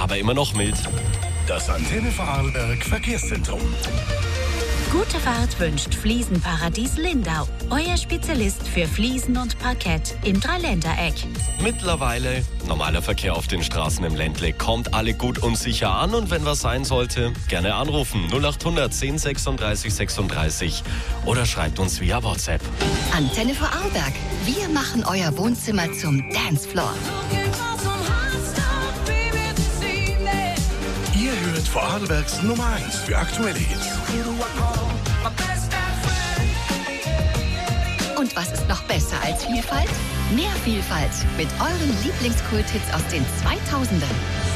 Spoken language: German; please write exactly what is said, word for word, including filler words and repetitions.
aber immer noch mild. Das Antenne Vorarlberg Verkehrszentrum. Gute Fahrt wünscht Fliesenparadies Lindau. Euer Spezialist für Fliesen und Parkett im Dreiländereck. Mittlerweile normaler Verkehr auf den Straßen im Ländle. Kommt alle gut und sicher an und wenn was sein sollte, gerne anrufen. null acht hundert zehn sechsunddreißig sechsunddreißig oder schreibt uns via WhatsApp. Antenne Vorarlberg. Wir machen euer Wohnzimmer zum Dancefloor. Ihr hört Vorarlbergs Nummer eins für aktuelle Hits. Und was ist noch besser als Vielfalt? Mehr Vielfalt mit euren Lieblingskulthits aus den zweitausendern.